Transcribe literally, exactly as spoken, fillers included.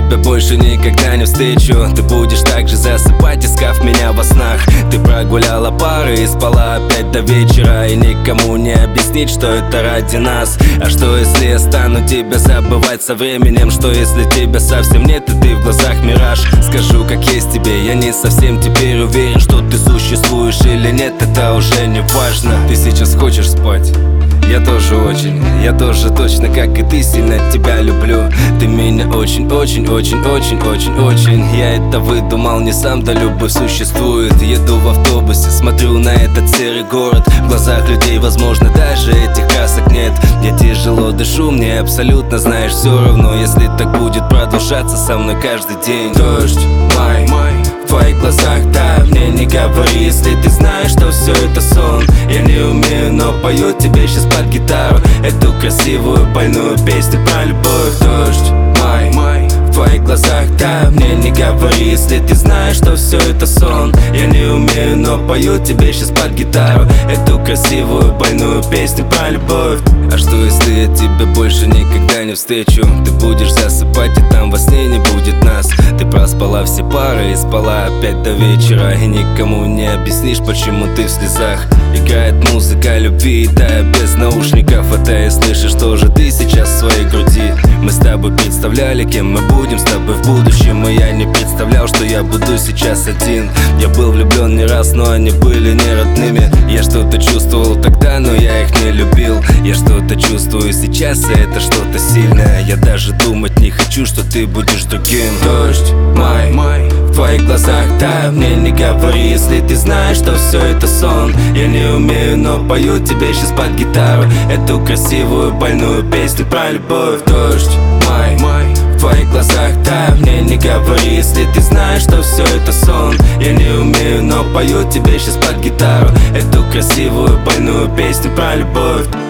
тебя больше никогда не встречу. Ты будешь так же засыпать, искав меня во снах. Ты прогуляла пары и спала опять до вечера, и никому не объяснить, что это ради нас. А что если я стану тебя забывать со временем? Что если тебя совсем нет и ты в глазах мираж? Скажу как есть тебе, я не совсем теперь уверен, что ты существуешь или нет, это уже не важно. Ты сейчас хочешь спать? Я тоже очень, я тоже точно как и ты сильно тебя люблю. Ты меня очень-очень-очень-очень-очень-очень. Я это выдумал не сам, да любовь существует. Еду в автобусе, смотрю на этот серый город. В глазах людей, возможно, даже этих красок нет. Я тяжело дышу, мне абсолютно, знаешь, все равно, если так будет продолжаться со мной каждый день. Дождь, май, в твоих глазах, да, мне не говори, если ты знаешь, что все это сон. Я не умею, но пою тебе сейчас под гитару эту красивую больную песню про любовь. Дождь, май, в твоих глазах, да, мне не говори, если ты знаешь, что все это сон. Я не умею, но пою тебе сейчас под гитару эту красивую больную песню про любовь. А что если я тебя больше никогда не встречу? Ты будешь засыпать, и там во сне не будет нас. Ты проспала все пары и спала опять до вечера, и никому не объяснишь, почему ты в слезах. Играет музыка любви, да, без наушников, а ты слышишь, что же ты сейчас в своей груди. Мы с тобой представляли, кем мы будем с тобой в будущем, и я не представлял, что я буду сейчас один. Я был влюблен не раз, но они были не родными. Я что-то чувствовал тогда, но я их не любил. Я что-то чувствую сейчас, и это что-то сильное. Я даже думать не хочу, что ты будешь другим. Дождь, май, в твоих глазах, да, мне не говори, если ты знаешь, что все это сон. Я не умею, но пою тебе сейчас под гитару эту красивую больную песню про любовь. Дождь, май, в твоих глазах, да, мне не говори, если ты знаешь, что все это сон. Я не умею, но пою тебе сейчас под гитару эту красивую больную песню про любовь.